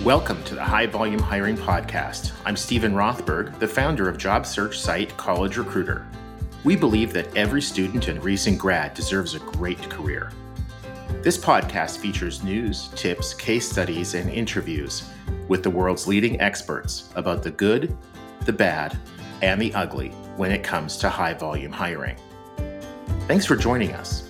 Welcome to the High Volume Hiring Podcast. I'm Stephen Rothberg, the founder of job search site College Recruiter. We believe that every student and recent grad deserves a great career. This podcast features news, tips, case studies, and interviews with the world's leading experts about the good, the bad, and the ugly when it comes to high volume hiring. Thanks for joining us.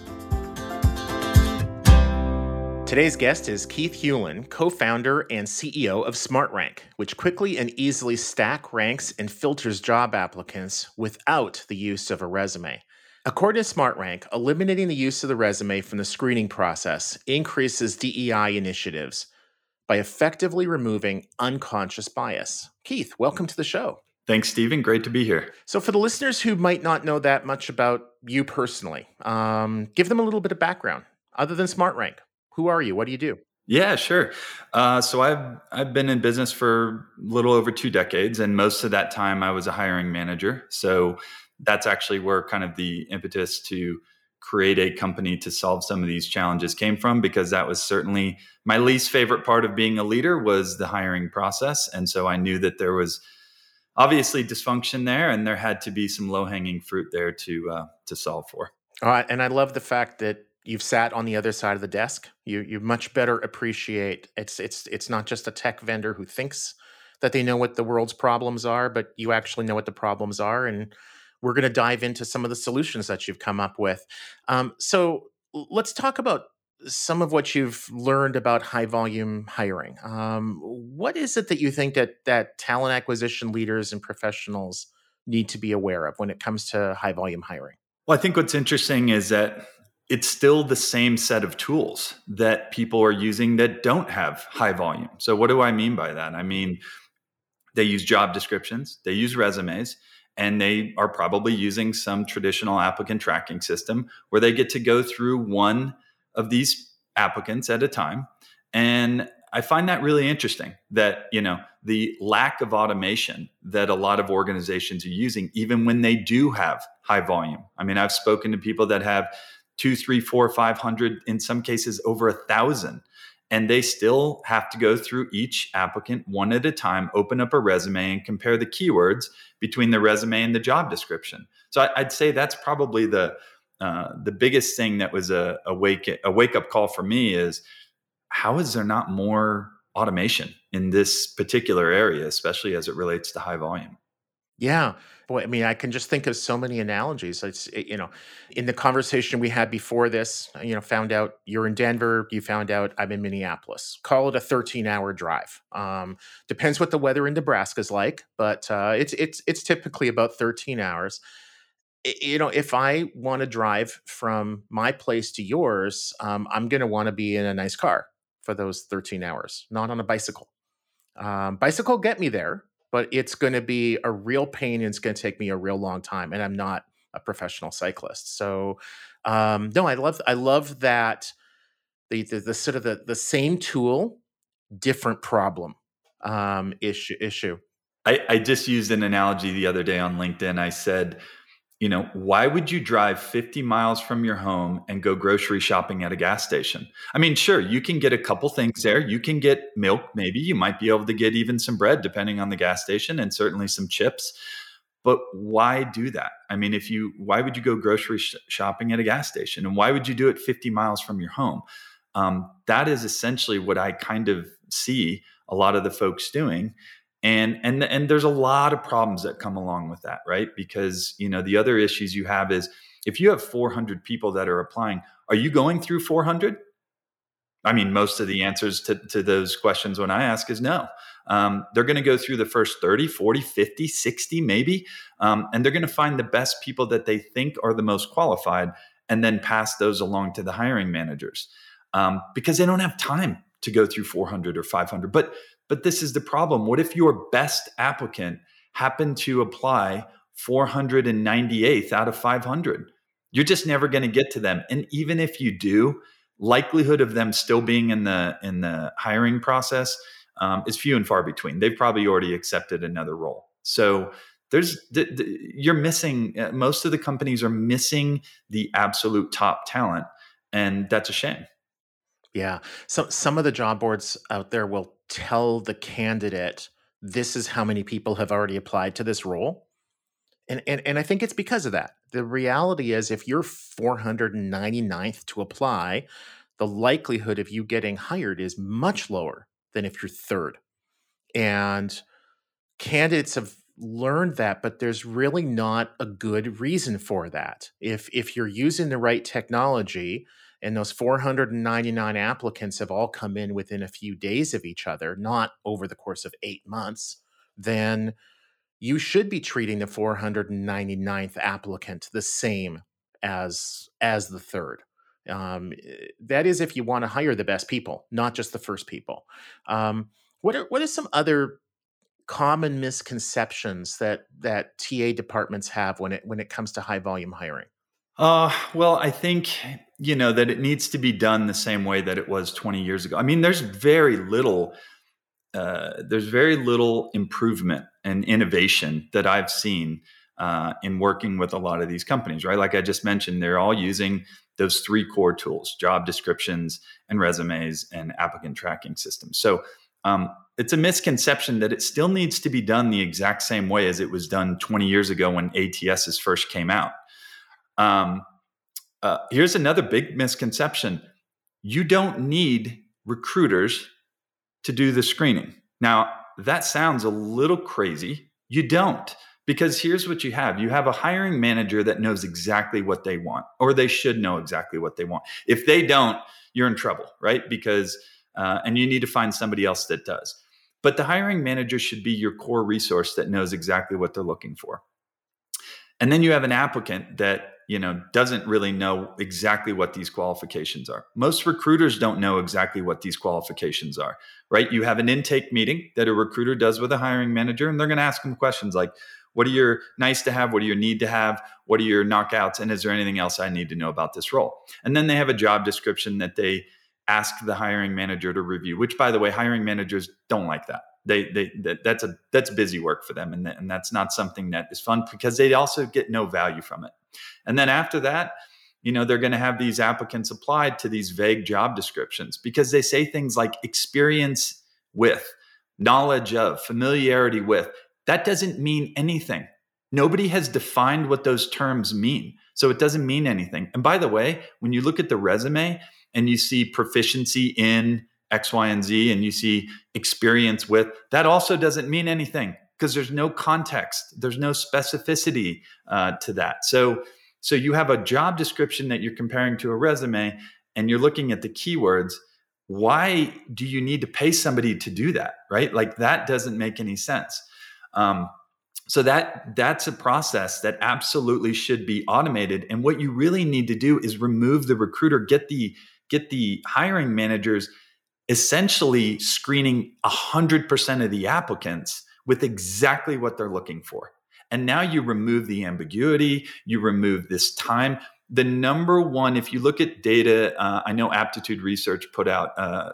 Today's guest is Keith Hewlin, co-founder and CEO of SmartRank, which quickly and easily stack, ranks, and filters job applicants without the use of a resume. According to SmartRank, eliminating the use of the resume from the screening process increases DEI initiatives by effectively removing unconscious bias. Keith, welcome to the show. Thanks, Stephen. Great to be here. So for the listeners who might not know that much about you personally, give them a little bit of background other than SmartRank. Who are you? What do you do? Yeah, sure. So I've been in business for a little over 2 decades, and most of that time I was a hiring manager. So that's actually where kind of the impetus to create a company to solve some of these challenges came from, because that was certainly my least favorite part of being a leader was the hiring process. And so I knew that there was obviously dysfunction there, and there had to be some low-hanging fruit there to solve for. And I love the fact that you've sat on the other side of the desk. You much better appreciate it's not just a tech vendor who thinks that they know what the world's problems are, but you actually know what the problems are. And we're going to dive into some of the solutions that you've come up with. So let's talk about some of what you've learned about high volume hiring. What is it that you think that talent acquisition leaders and professionals need to be aware of when it comes to high volume hiring? Well, I think what's interesting is that it's still the same set of tools that people are using that don't have high volume. So what do I mean by that? I mean, they use job descriptions, they use resumes, and they are probably using some traditional applicant tracking system where they get to go through one of these applicants at a time. And I find that really interesting that, the lack of automation that a lot of organizations are using, even when they do have high volume. I mean, I've spoken to people that have 2, 3, 4, 500, in some cases over 1,000. And they still have to go through each applicant one at a time, open up a resume and compare the keywords between the resume and the job description. So I'd say that's probably the biggest thing that was a wake-up call for me is, how is there not more automation in this particular area, especially as it relates to high volume? Yeah. Boy, I mean, I can just think of so many analogies. In the conversation we had before this, found out you're in Denver, you found out I'm in Minneapolis. Call it a 13-hour drive. Depends what the weather in Nebraska is like, but it's typically about 13 hours. If I want to drive from my place to yours, I'm going to want to be in a nice car for those 13 hours, not on a bicycle. Bicycle get me there, but it's going to be a real pain and it's going to take me a real long time. And I'm not a professional cyclist. So, no, I love that the sort of the same tool, different problem, issue. I just used an analogy the other day on LinkedIn. I said, why would you drive 50 miles from your home and go grocery shopping at a gas station? I mean, sure, you can get a couple things there. You can get milk, maybe. You might be able to get even some bread, depending on the gas station, and certainly some chips. But why do that? I mean, why would you go grocery shopping at a gas station? And why would you do it 50 miles from your home? That is essentially what I kind of see a lot of the folks doing. And there's a lot of problems that come along with that, right? Because, the other issues you have is, if you have 400 people that are applying, are you going through 400? I mean, most of the answers to those questions when I ask is no. They're going to go through the first 30, 40, 50, 60 maybe, and they're going to find the best people that they think are the most qualified and then pass those along to the hiring managers, because they don't have time to go through 400 or 500. But this is the problem. What if your best applicant happened to apply 498th out of 500? You're just never going to get to them. And even if you do, likelihood of them still being in the hiring process is few and far between. They've probably already accepted another role. So you're missing, most of the companies are missing the absolute top talent. And that's a shame. Yeah. So some of the job boards out there will tell the candidate, this is how many people have already applied to this role. And I think it's because of that. The reality is if you're 499th to apply, the likelihood of you getting hired is much lower than if you're third. And candidates have learned that, but there's really not a good reason for that. If you're using the right technology and those 499 applicants have all come in within a few days of each other, not over the course of 8 months, then you should be treating the 499th applicant the same as the third. That is if you want to hire the best people, not just the first people. What are some other common misconceptions that TA departments have when it comes to high volume hiring? Well, I think, that it needs to be done the same way that it was 20 years ago. I mean, there's very little improvement and innovation that I've seen in working with a lot of these companies, right? Like I just mentioned, they're all using those three core tools: job descriptions and resumes and applicant tracking systems. So it's a misconception that it still needs to be done the exact same way as it was done 20 years ago when ATSs first came out. Here's another big misconception: you don't need recruiters to do the screening. Now, that sounds a little crazy. You don't, because here's what you have. You have a hiring manager that knows exactly what they want, or they should know exactly what they want. If they don't, you're in trouble, right? Because, and you need to find somebody else that does. But the hiring manager should be your core resource that knows exactly what they're looking for. And then you have an applicant that doesn't really know exactly what these qualifications are. Most recruiters don't know exactly what these qualifications are, right? You have an intake meeting that a recruiter does with a hiring manager, and they're going to ask them questions like, what are your nice to have? What do you need to have? What are your knockouts? And is there anything else I need to know about this role? And then they have a job description that they ask the hiring manager to review, which, by the way, hiring managers don't like that. That's busy work for them, and that's not something that is fun, because they also get no value from it. And then after that, they're going to have these applicants applied to these vague job descriptions because they say things like experience with, knowledge of, familiarity with. That doesn't mean anything. Nobody has defined what those terms mean, so it doesn't mean anything. And by the way, when you look at the resume and you see proficiency in X, Y, and Z, and you see experience with, that also doesn't mean anything because there's no context. There's no specificity to that. So you have a job description that you're comparing to a resume, and you're looking at the keywords. Why do you need to pay somebody to do that, right? Like, that doesn't make any sense. So that's a process that absolutely should be automated. And what you really need to do is remove the recruiter, get the hiring managers essentially screening 100% of the applicants with exactly what they're looking for. And now you remove the ambiguity, you remove this time. The number one, if you look at data, I know Aptitude Research put out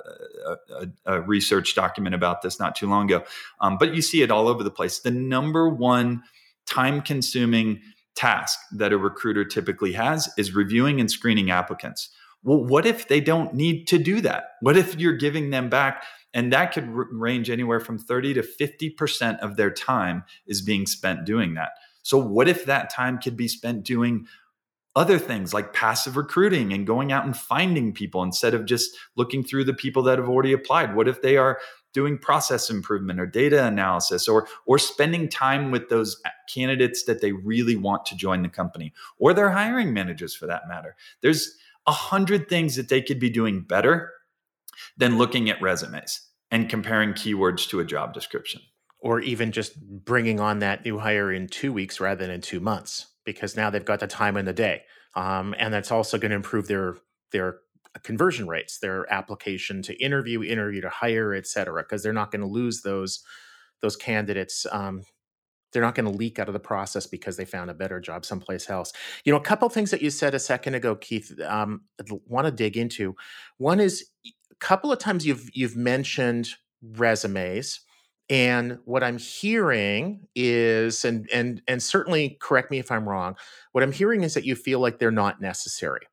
a research document about this not too long ago, but you see it all over the place. The number one time-consuming task that a recruiter typically has is reviewing and screening applicants. Well, what if they don't need to do that? What if you're giving them back? And that could range anywhere from 30 to 50% of their time is being spent doing that. So what if that time could be spent doing other things like passive recruiting and going out and finding people instead of just looking through the people that have already applied? What if they are doing process improvement or data analysis, or spending time with those candidates that they really want to join the company, or their hiring managers for that matter? There's 100 things that they could be doing better than looking at resumes and comparing keywords to a job description. Or even just bringing on that new hire in 2 weeks rather than in 2 months, because now they've got the time in the day. And that's also going to improve their conversion rates, their application to interview to hire, et cetera, because they're not going to lose those candidates. They're not going to leak out of the process because they found a better job someplace else. A couple things that you said a second ago, Keith, I want to dig into. One is a couple of times you've mentioned resumes, and what I'm hearing is, and certainly correct me if I'm wrong, what I'm hearing is that you feel like they're not necessary.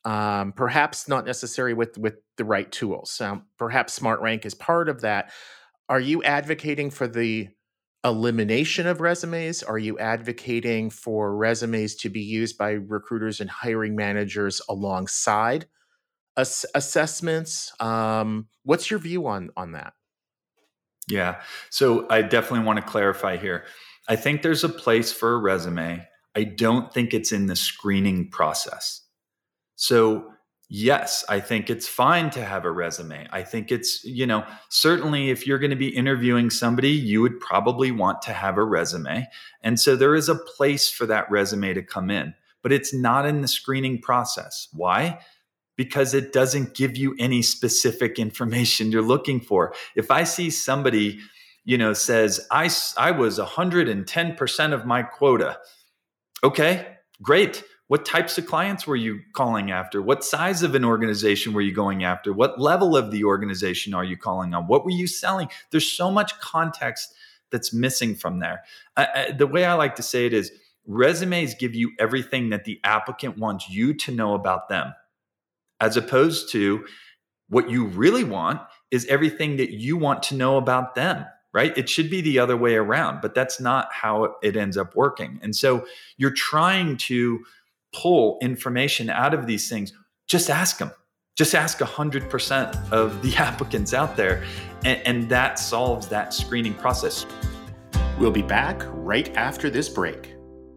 perhaps not necessary with the right tools. Perhaps SmartRank is part of that. Are you advocating for the elimination of resumes? Are you advocating for resumes to be used by recruiters and hiring managers alongside assessments? What's your view on that? Yeah. So I definitely want to clarify here. I think there's a place for a resume. I don't think it's in the screening process. So, yes, I think it's fine to have a resume. I think it's, certainly if you're going to be interviewing somebody, you would probably want to have a resume. And so there is a place for that resume to come in, but it's not in the screening process. Why? Because it doesn't give you any specific information you're looking for. If I see somebody, says, I was 110% of my quota. Okay, great. What types of clients were you calling after? What size of an organization were you going after? What level of the organization are you calling on? What were you selling? There's so much context that's missing from there. The way I like to say it is resumes give you everything that the applicant wants you to know about them, as opposed to what you really want is everything that you want to know about them, right? It should be the other way around, but that's not how it ends up working. And so you're trying to pull information out of these things. Just ask them. Just ask 100% of the applicants out there, and that solves that screening process. We'll be back right after this break.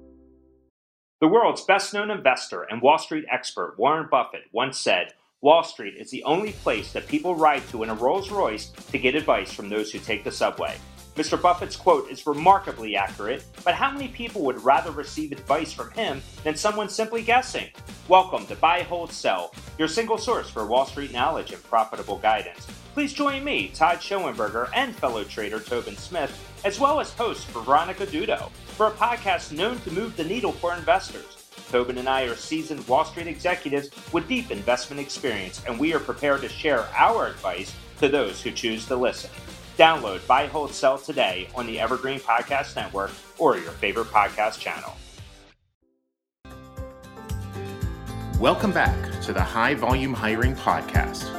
The world's best-known investor and Wall Street expert Warren Buffett once said, "Wall Street is the only place that people ride to in a Rolls-Royce to get advice from those who take the subway." Mr. Buffett's quote is remarkably accurate, but how many people would rather receive advice from him than someone simply guessing? Welcome to Buy, Hold, Sell, your single source for Wall Street knowledge and profitable guidance. Please join me, Todd Schoenberger, and fellow trader Tobin Smith, as well as host Veronica Dudo, for a podcast known to move the needle for investors. Tobin and I are seasoned Wall Street executives with deep investment experience, and we are prepared to share our advice to those who choose to listen. Download Buy, Hold, Sell today on the Evergreen Podcast Network or your favorite podcast channel. Welcome back to the High Volume Hiring Podcast.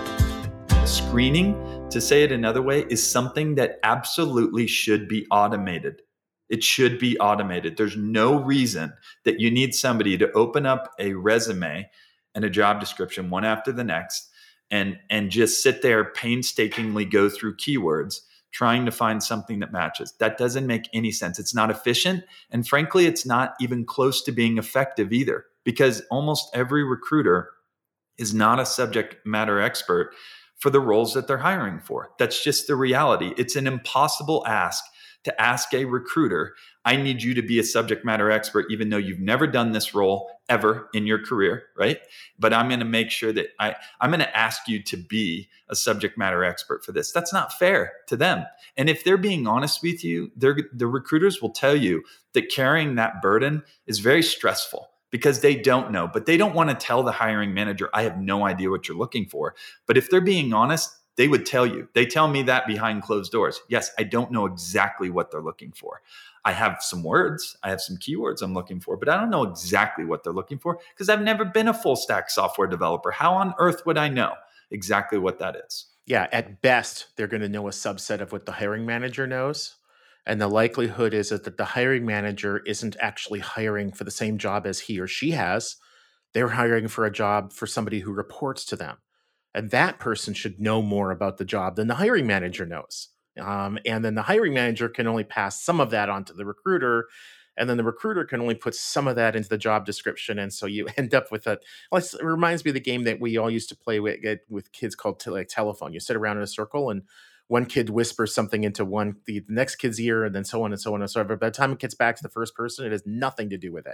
Screening, to say it another way, is something that absolutely should be automated. It should be automated. There's no reason that you need somebody to open up a resume and a job description one after the next and just sit there painstakingly go through keywords trying to find something that matches. That doesn't make any sense. It's not efficient. And frankly, it's not even close to being effective either, because almost every recruiter is not a subject matter expert for the roles that they're hiring for. That's just the reality. It's an impossible ask to ask a recruiter, I need you to be a subject matter expert, even though you've never done this role ever in your career, right? But I'm going to make sure that I'm going to ask you to be a subject matter expert for this. That's not fair to them. And if they're being honest with you, the recruiters will tell you that carrying that burden is very stressful because they don't know, but they don't want to tell the hiring manager, I have no idea what you're looking for. But if they're being honest, they would tell you. They tell me that behind closed doors. Yes, I don't know exactly what they're looking for. I have some words, I have some keywords I'm looking for, but I don't know exactly what they're looking for because I've never been a full stack software developer. How on earth would I know exactly what that is? Yeah, at best, they're going to know a subset of what the hiring manager knows. And the likelihood is that the hiring manager isn't actually hiring for the same job as he or she has. They're hiring for a job for somebody who reports to them. And that person should know more about the job than the hiring manager knows. And then the hiring manager can only pass some of that on to the recruiter. And then the recruiter can only put some of that into the job description. And so you end up with it reminds me of the game that we all used to play with kids called telephone. You sit around in a circle and one kid whispers something into the next kid's ear, and then so on and so on and so on. But by the time it gets back to the first person, it has nothing to do with it.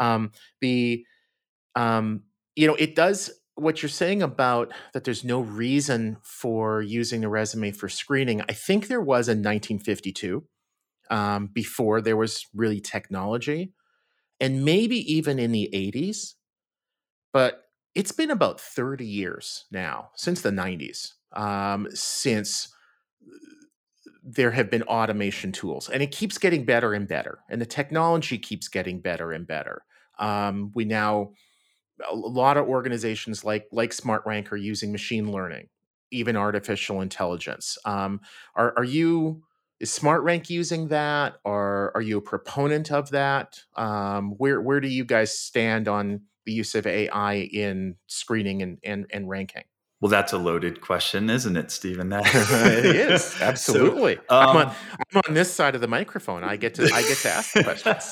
It does what you're saying about that there's no reason for using a resume for screening. I think there was in 1952, before there was really technology, and maybe even in the 80s. But it's been about 30 years now, since the 90s, since there have been automation tools, and it keeps getting better and better, and the technology keeps getting better and better. We now a lot of organizations like SmartRank are using machine learning, even artificial intelligence. Are you is SmartRank using that, or are you a proponent of that? Where do you guys stand on the use of AI in screening and ranking? Well, that's a loaded question, isn't it, Stephen? It is, So, absolutely. I'm on this side of the microphone. I get to ask the questions.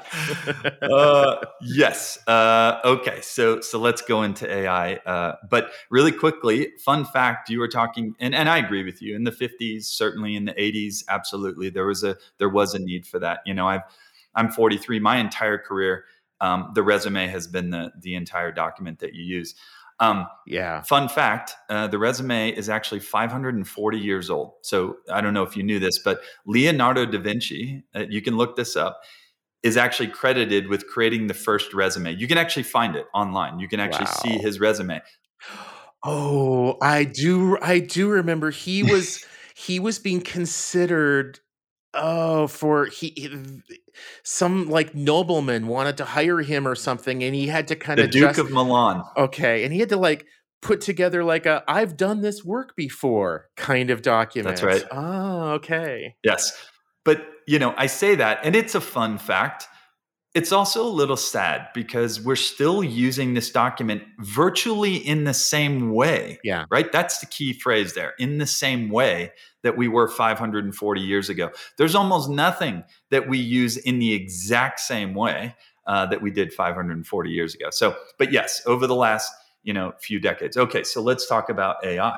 yes. Okay. So let's go into AI. But really quickly, fun fact: you were talking, and I agree with you. In the 50s, certainly in the 80s, absolutely, there was a need for that. I'm 43. My entire career, the resume has been the entire document that you use. Yeah. Fun fact, the resume is actually 540 years old. So I don't know if you knew this, but Leonardo da Vinci, you can look this up, is actually credited with creating the first resume. You can actually find it online. You can actually see his resume. Oh, I do remember he was being considered. Oh, for some like nobleman wanted to hire him or something, and he had to kind The of Duke of Milan. Okay, and he had to like put together like a "I've done this work before" kind of document. That's right. Oh, okay. Yes. But, I say that, and it's a fun fact. It's also a little sad because we're still using this document virtually in the same way. Yeah. Right? That's the key phrase there. In the same way that we were 540 years ago. There's almost nothing that we use in the exact same way that we did 540 years ago. So, but yes, over the last, few decades. Okay, so let's talk about AI.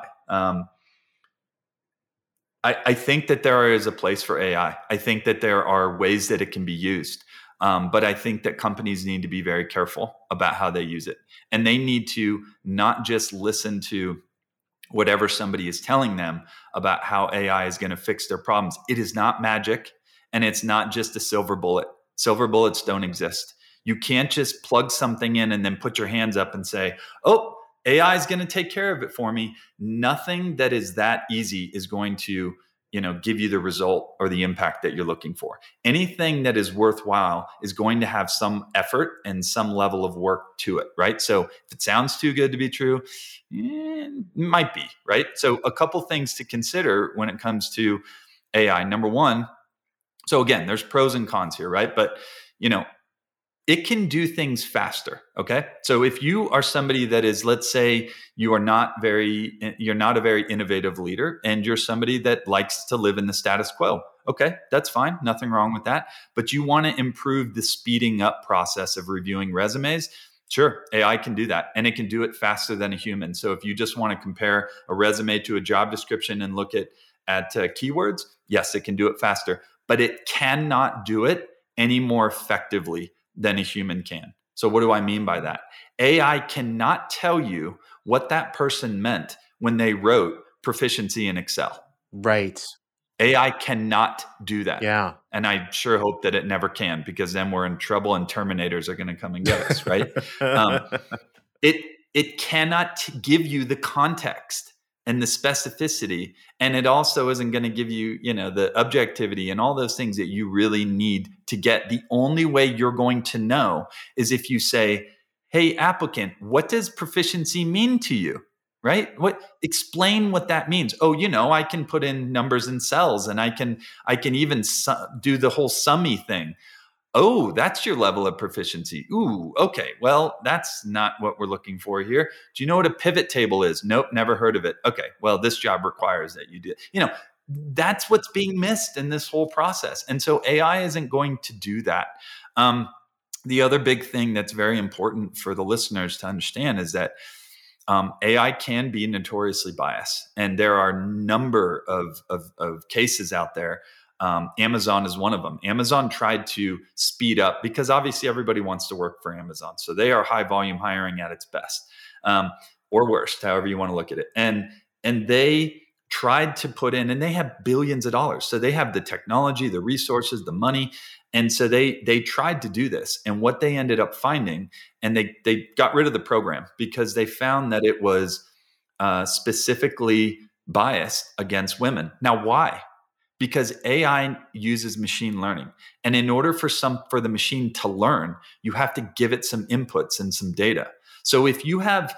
I think that there is a place for AI. I think that there are ways that it can be used. But I think that companies need to be very careful about how they use it. And they need to not just listen to whatever somebody is telling them about how AI is going to fix their problems. It is not magic, and it's not just a silver bullet. Silver bullets don't exist. You can't just plug something in and then put your hands up and say, oh, AI is going to take care of it for me. Nothing that is that easy is going to give you the result or the impact that you're looking for. Anything that is worthwhile is going to have some effort and some level of work to it, right? So if it sounds too good to be true, it might be, right? So a couple things to consider when it comes to AI. Number one, so again, there's pros and cons here, right? But, it can do things faster. Okay. So if you are somebody that is, let's say you're not a very innovative leader and you're somebody that likes to live in the status quo. Okay. That's fine. Nothing wrong with that. But you want to improve the speeding up process of reviewing resumes. Sure. AI can do that, and it can do it faster than a human. So if you just want to compare a resume to a job description and look at keywords, yes, it can do it faster, but it cannot do it any more effectively than a human can. So what do I mean by that? AI cannot tell you what that person meant when they wrote proficiency in Excel. Right. AI cannot do that. Yeah. And I sure hope that it never can, because then we're in trouble and Terminators are going to come and get us, right? It cannot give you the context and the specificity, and it also isn't going to give you, the objectivity and all those things that you really need to get. The only way you're going to know is if you say, "Hey, applicant, what does proficiency mean to you?" Right? Explain what that means. Oh, I can put in numbers and cells, and I can even do the whole summy thing. Oh, that's your level of proficiency. Ooh, okay. Well, that's not what we're looking for here. Do you know what a pivot table is? Nope, never heard of it. Okay. Well, this job requires that you do. That's what's being missed in this whole process. And so AI isn't going to do that. The other big thing that's very important for the listeners to understand is that AI can be notoriously biased, and there are a number of cases out there. Amazon is one of them. Amazon tried to speed up, because obviously everybody wants to work for Amazon. So they are high volume hiring at its best, or worst, however you want to look at it. And they tried to put in, and they have billions of dollars. So they have the technology, the resources, the money. And so they tried to do this. And what they ended up finding, and they got rid of the program because they found that it was specifically biased against women. Now, why? Because AI uses machine learning. And in order for the machine to learn, you have to give it some inputs and some data. So if you have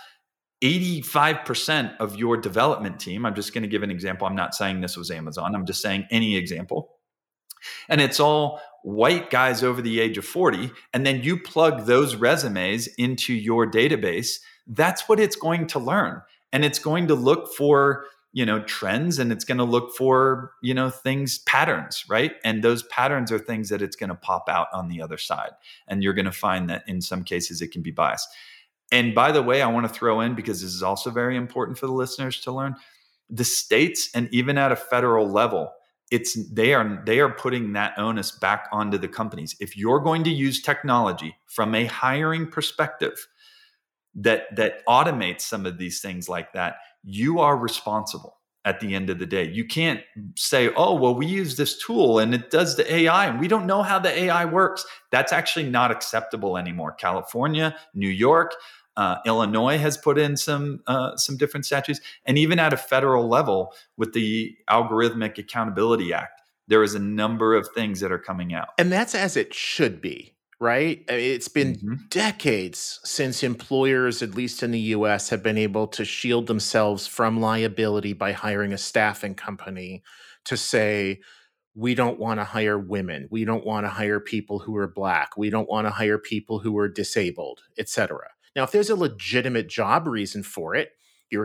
85% of your development team, I'm just going to give an example. I'm not saying this was Amazon. I'm just saying any example. And it's all white guys over the age of 40. And then you plug those resumes into your database. That's what it's going to learn. And it's going to look for, trends, and it's going to look for, things, patterns, right? And those patterns are things that it's going to pop out on the other side. And you're going to find that in some cases it can be biased. And by the way, I want to throw in, because this is also very important for the listeners to learn, the states and even at a federal level, they are putting that onus back onto the companies. If you're going to use technology from a hiring perspective that automates some of these things like that, you are responsible at the end of the day. You can't say, oh, well, we use this tool and it does the AI and we don't know how the AI works. That's actually not acceptable anymore. California, New York, Illinois has put in some different statutes. And even at a federal level with the Algorithmic Accountability Act, there is a number of things that are coming out. And that's as it should be, right? It's been decades since employers, at least in the US, have been able to shield themselves from liability by hiring a staffing company to say, we don't want to hire women. We don't want to hire people who are Black. We don't want to hire people who are disabled, et cetera. Now, if there's a legitimate job reason for it, you're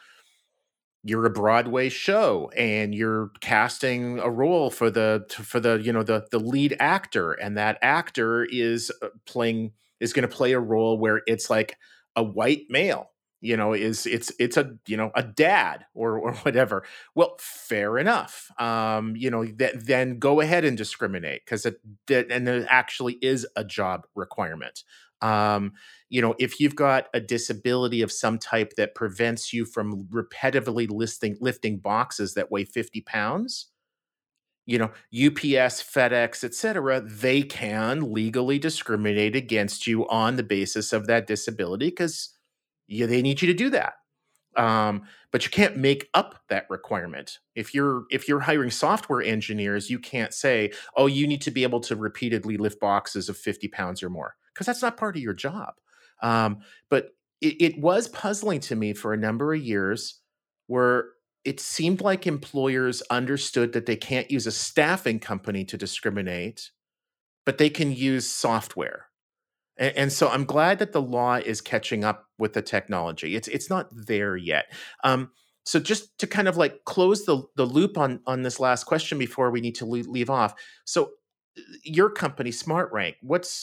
a Broadway show and you're casting a role for the lead actor, and that actor is going to play a role where it's like a white male, it's a dad or whatever. Well, fair enough. Then go ahead and discriminate, because there actually is a job requirement. If you've got a disability of some type that prevents you from repetitively lifting boxes that weigh 50 pounds, UPS, FedEx, et cetera, they can legally discriminate against you on the basis of that disability, because they need you to do that. But you can't make up that requirement. If you're hiring software engineers, you can't say, oh, you need to be able to repeatedly lift boxes of 50 pounds or more, because that's not part of your job. But it was puzzling to me for a number of years, where it seemed like employers understood that they can't use a staffing company to discriminate, but they can use software. And so I'm glad that the law is catching up with the technology. It's not there yet. So just to kind of like close the loop on this last question before we need to leave off. So your company, SmartRank,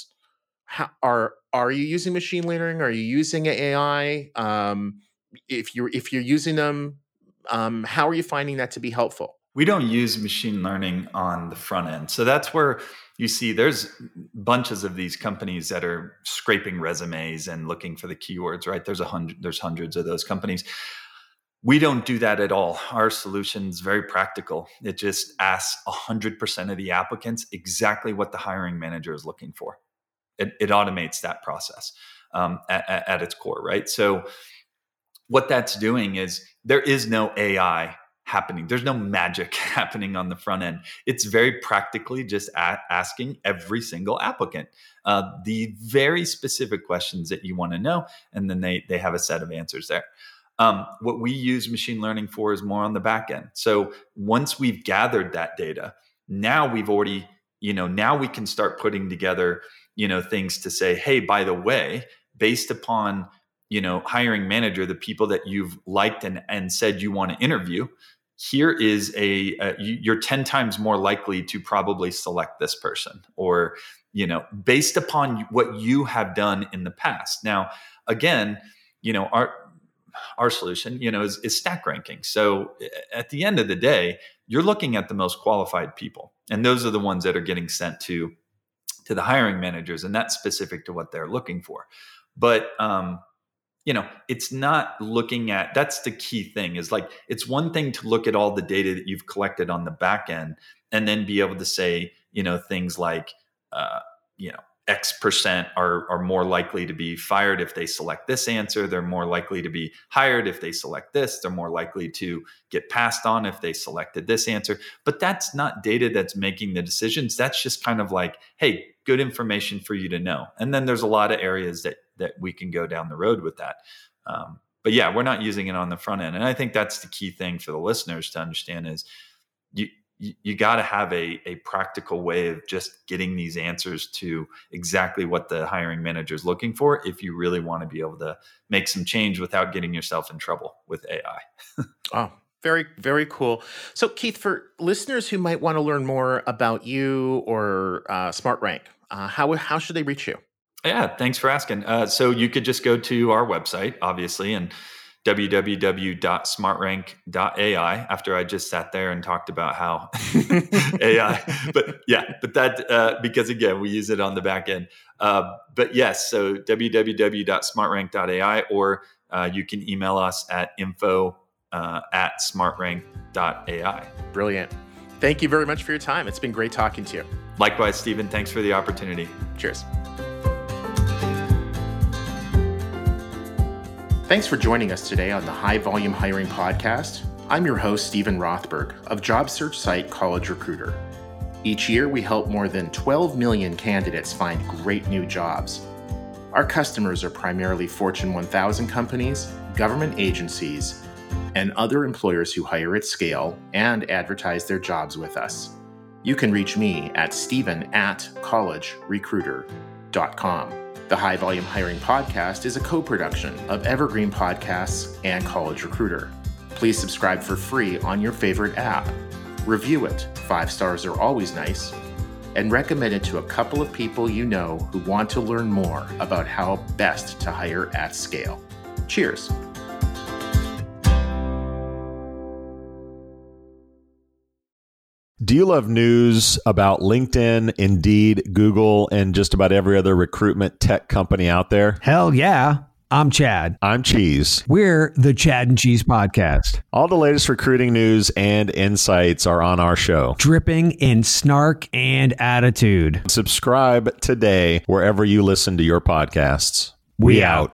are you using machine learning? Are you using AI? If you're using them, how are you finding that to be helpful? We don't use machine learning on the front end. So that's where you see there's bunches of these companies that are scraping resumes and looking for the keywords, right? There's hundreds of those companies. We don't do that at all. Our solution is very practical. It just asks 100% of the applicants exactly what the hiring manager is looking for. It automates that process at its core, right? So what that's doing is there is no AI happening. There's no magic happening on the front end. It's very practically just asking every single applicant the very specific questions that you want to know, and then they have a set of answers there. What we use machine learning for is more on the back end. So once we've gathered that data, now we've already, now we can start putting together, things to say, hey, by the way, based upon, hiring manager, the people that you've liked and said you want to interview, here is you're 10 times more likely to probably select this person, or, based upon what you have done in the past. Now, again, our solution, is stack ranking. So at the end of the day, you're looking at the most qualified people, and those are the ones that are getting sent to the hiring managers, and that's specific to what they're looking for. But, it's not looking at, that's the key thing, is like, it's one thing to look at all the data that you've collected on the back end and then be able to say, things like, X% are more likely to be fired if they select this answer. They're more likely to be hired if they select this. They're more likely to get passed on if they selected this answer. But that's not data that's making the decisions. That's just kind of like, hey, good information for you to know. And then there's a lot of areas that we can go down the road with that. But yeah, we're not using it on the front end. And I think that's the key thing for the listeners to understand is you got to have a practical way of just getting these answers to exactly what the hiring manager is looking for if you really want to be able to make some change without getting yourself in trouble with AI. Oh, very, very cool. So Keith, for listeners who might want to learn more about you or SmartRank, how should they reach you? Yeah, thanks for asking. So you could just go to our website, obviously, and www.smartrank.ai after I just sat there and talked about how AI, but that, because again, we use it on the back end. But yes, so www.smartrank.ai, or you can email us at info@smartrank.ai. Brilliant. Thank you very much for your time. It's been great talking to you. Likewise, Stephen. Thanks for the opportunity. Cheers. Thanks for joining us today on the High Volume Hiring Podcast. I'm your host, Stephen Rothberg, of job search site College Recruiter. Each year, we help more than 12 million candidates find great new jobs. Our customers are primarily Fortune 1000 companies, government agencies, and other employers who hire at scale and advertise their jobs with us. You can reach me at stephen@collegerecruiter.com. The High Volume Hiring Podcast is a co-production of Evergreen Podcasts and College Recruiter. Please subscribe for free on your favorite app. Review it, 5 stars are always nice, and recommend it to a couple of people you know who want to learn more about how best to hire at scale. Cheers. Do you love news about LinkedIn, Indeed, Google, and just about every other recruitment tech company out there? Hell yeah. I'm Chad. I'm Cheese. We're the Chad and Cheese Podcast. All the latest recruiting news and insights are on our show. Dripping in snark and attitude. Subscribe today wherever you listen to your podcasts. We out.